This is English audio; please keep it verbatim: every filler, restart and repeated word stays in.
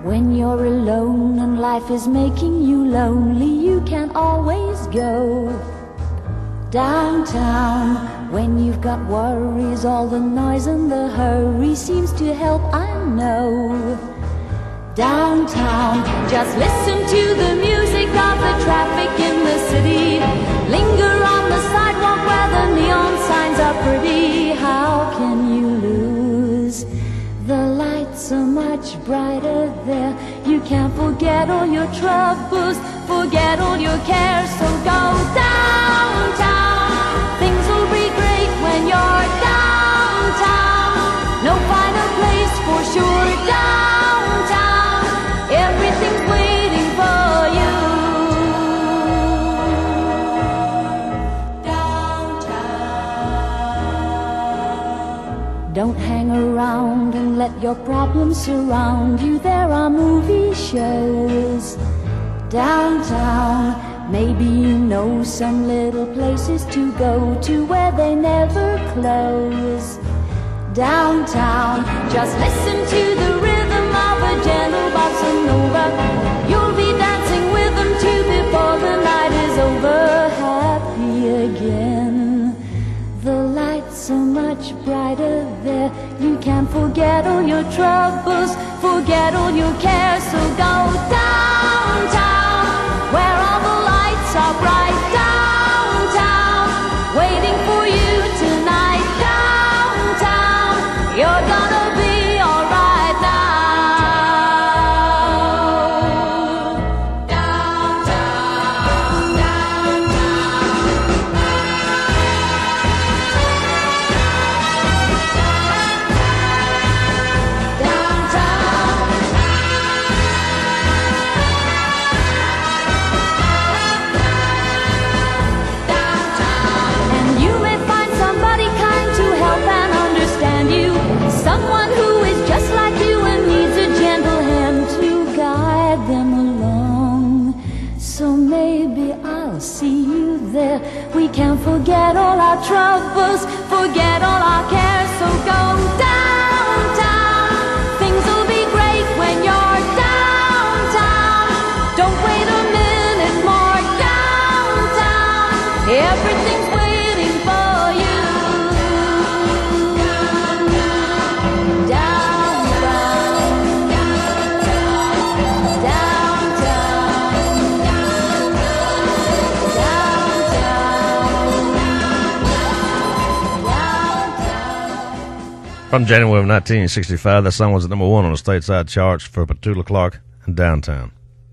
When you're alone and life is making you lonely, you can always go downtown. When you've got worries, all the noise and the hurry seems to help, I know. Downtown, just listen to the music of the traffic in the city. Linger on the sidewalk where the neon signs are pretty. How can you lose? The lights are much brighter there. You can't forget all your troubles, forget all your cares. So go downtown, things will be great when you're downtown. No finer place for sure, downtown. Everything's waiting for you. Downtown. Don't hang around and let your problems surround you. There are movie shows downtown. Maybe you know some little places to go to where they never close. Downtown, just listen to the rhythm of a gentle bossa nova. You'll be dancing with them too before the night is over. Happy again. The lights are much brighter there. You can forget all your troubles, forget all your cares. So go downtown, where all the lights are bright. Downtown, waiting for you tonight. Downtown, you're gonna be alright now. Downtown, someone who is just like you and needs a gentle hand to guide them along. So maybe I'll see you there. We can forget all our troubles, forget all our cares. So go downtown, things will be great when you're downtown. Don't wait a minute more. Downtown, everything's waiting for you. From January of nineteen sixty-five, that song was at number one on the stateside charts for Petula Clark and Downtown.